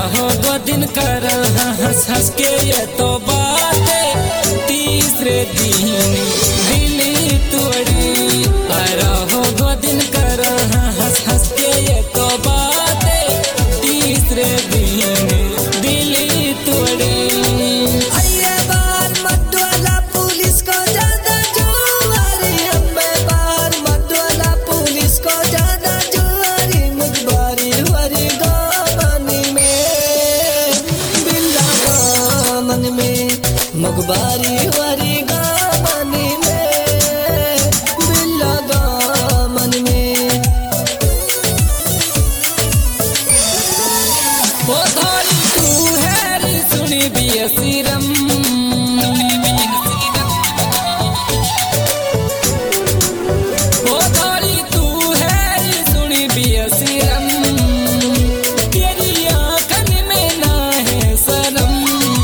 रहो 2 दिन कर हंस हंस के ये तो बातें, तीसरे दिन दिल तोड़ी। रहो 2 दिन कर हंस हंस के ये तो बातें, तीसरे दिन दिल तोड़ी। मुखबारी वारी गामनी में, बिल्ला गामन में। ओ थोड़ी तू है रे सुनी भी सीरम, ओ थोड़ी तू है रे सुनी भी सीरम, तेरी आंखन में ना है शर्म।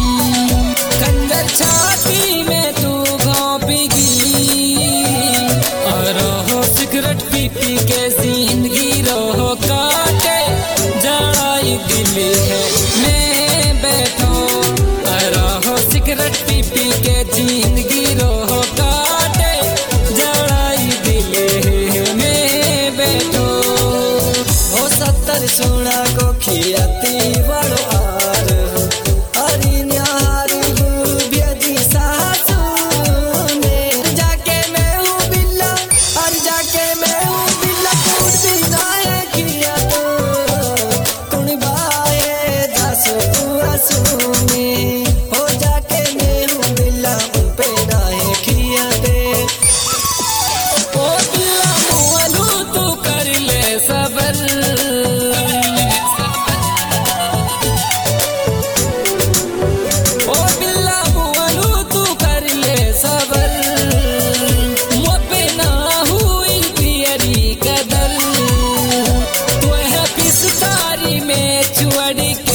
छाती में तू घोंपेगी और रहो सिगरेट पी पी के जिंदगी रहो काटे, जड़ाई दिल है मैं बैठो। और रहो सिगरेट पी पी के जिंदगी रहो काटे, जड़ाई दिल है मैं बैठो। ओ 70 सोना को खियाती बड़ो आर हो, अरे न्यार हो जाके मैं हूँ बिल्ला पे नाहे खिया दे। ओ बिल्ला मुअलू तू कर ले सबर, ओ बिल्ला मुअलू तू कर ले सबर। मोपे ना हुई तेरी कदर, तू है पिस्तारी में चुअड़ के।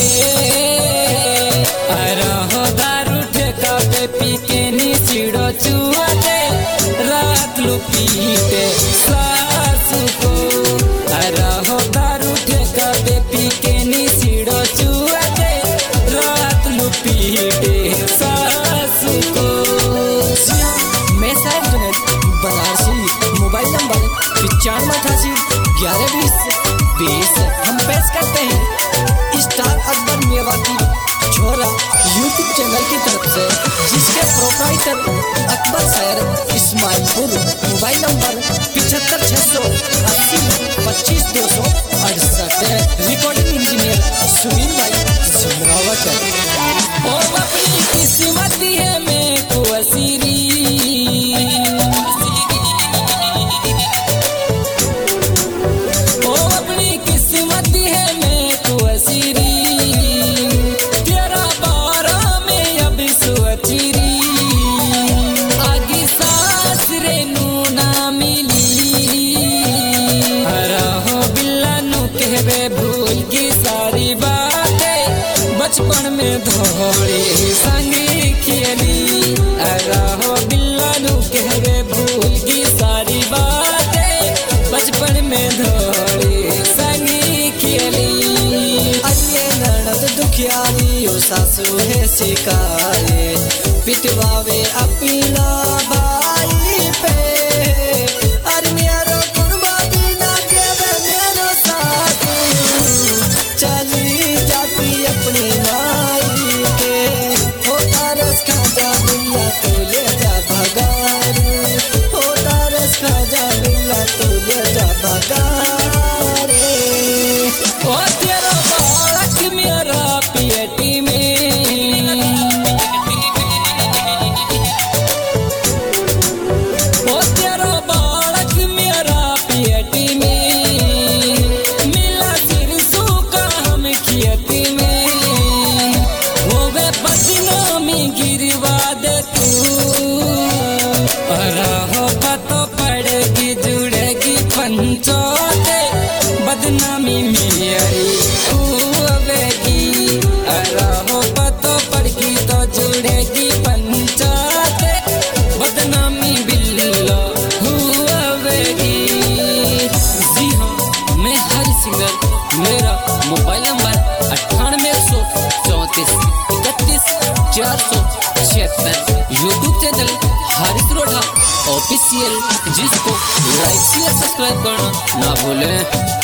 पी के नीचिड़ो चुआ दे, रात लुपीटे सासु को। रहो दारू ठेका दे पी के नीचिड़ो चुआ दे, रात लुपीटे सासु को। मैं साहब जुनेद बनारसी, मोबाइल नंबर 9588 1120 हम पेश करते हैं स्टार अकबर मेवाती छोरा यूट्यूब चैनल की तरफ से, जिसके proprietor Akbar Syed Ismailpur. Mobile number 75 680 25 268। Recording engineer Sunil भाई जिमरावत। ओ अपनी किस्मत है मैं को असीरी, ओ अपनी किस्मत है मैं को असीरी। आगे सास रे नू ना मिली, रहो बिल्ला नू कहवे भूल की सारी बातें, बचपन में धोड़ी संग खेली। रहो बिल्ला नू कहवे भूल की सारी बातें, बचपन में धोड़ी संग खेली। अये ननद दुखियारी ओ सासू है सिकाए, पिटवावे अपना भाई पे। अरे मेरो कुर्बा बिना देवे मेरो साथ, चली जाती अपनी माई के। हो तारस खाजा बिल्ला तो ले जा भगार, हो तारस खाजा बिल्ला तो ले जा भगार। ओ तेरा बालक मेरा पेटी में, 476 YouTube channel Haris Rodha official, जिसको लाइक शेयर सब्सक्राइब करना ना भूलें।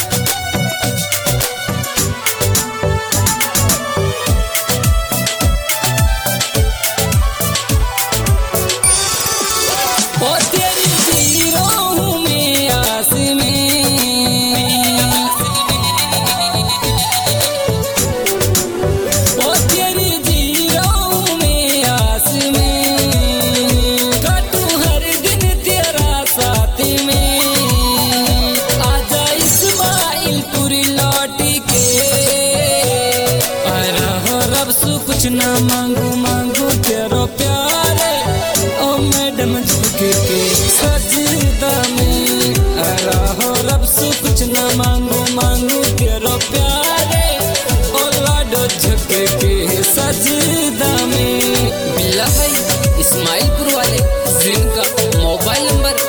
कुछ ना मांगू मांगू तेरो प्यारे, ओ मैडम झुके के सजदा में रहो रब से। कुछ ना मांगू मांगू तेरो प्यारे, ओ लाडो झुके के सजदा में। बिल्ला भाई इस्माइलपुर वाले, जिनका मोबाइल नंबर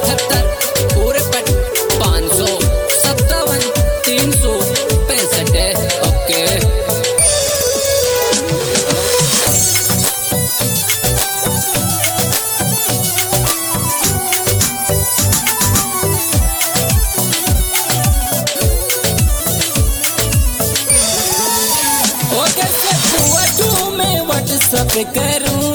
78 557 365 है। ओके सब करूं,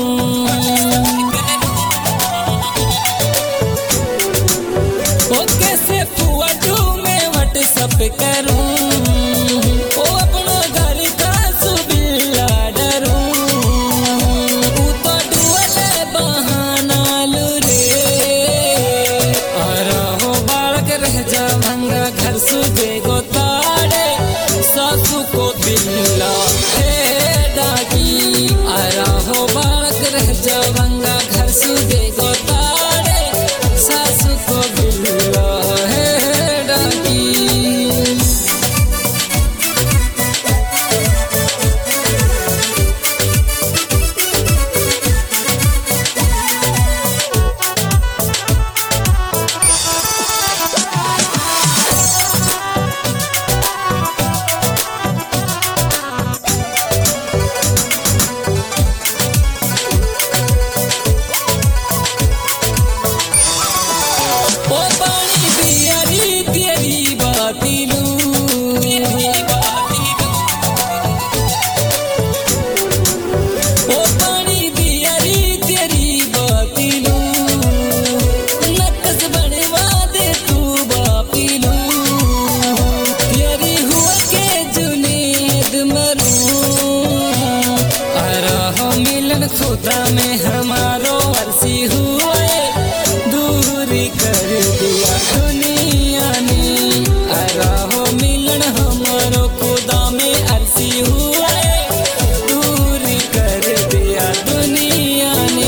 ओ कैसे फुआटू में व्हाट्सएप करूं, ओ अपना घर का सुबिल्ला डरूं। तू तो डुअले बहाना लू रे, और हो बालक रह जा भंगा घर सुबह को ताड़े। सासू को बिल्ला हो बालक रह जावंगा घर सुबह को ताड़े। सासू को बिल्ला है डाकी। खुदा में हमारो अर्सी हुए, दूरी कर दिया दुनिया ने। हो मिलन हमारो खुदा में अर्सी हुए, दूरी कर दिया दुनिया ने।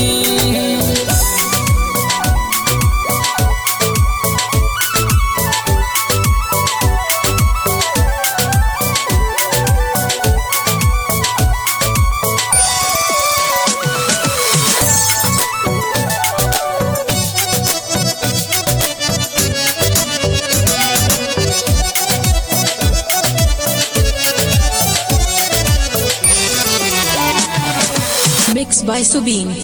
Mixed by Subin.